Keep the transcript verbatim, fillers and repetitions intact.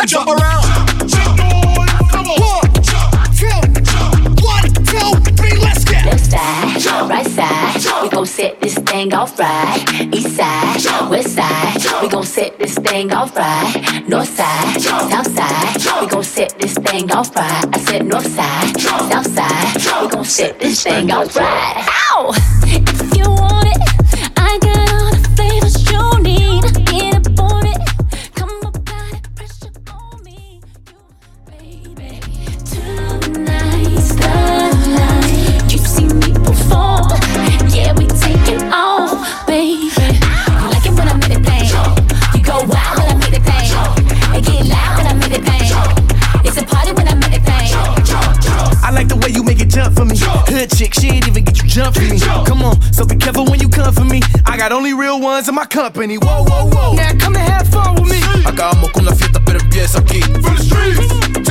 jump around. Jump on, come on. One, two, one, two, three, let's get. Left side, right side, we gon' set this thing off right. East side, west side, we gon' set this thing off right. North side, south side, we gon' set this thing off right. I said north side, south side, we gon' set this thing off right. Ow! If you want it, I got all the flavors you need. Get up on it, come apply the pressure on me. You, baby, tonight's the night. You've seen me perform, yeah, we taking off, baby. You like it when I make it thing. You go wild when I make it thing. It get loud when I make it thing. It's a party when I make it thing. I like the way you make it jump for me. Hood chick, she ain't even get you jump for me. Come on, so be careful when you come for me. I got only real ones in my company. Whoa, whoa, whoa. Now come and have fun with me. Acabamos con la fiesta, pero empieza aquí. From the streets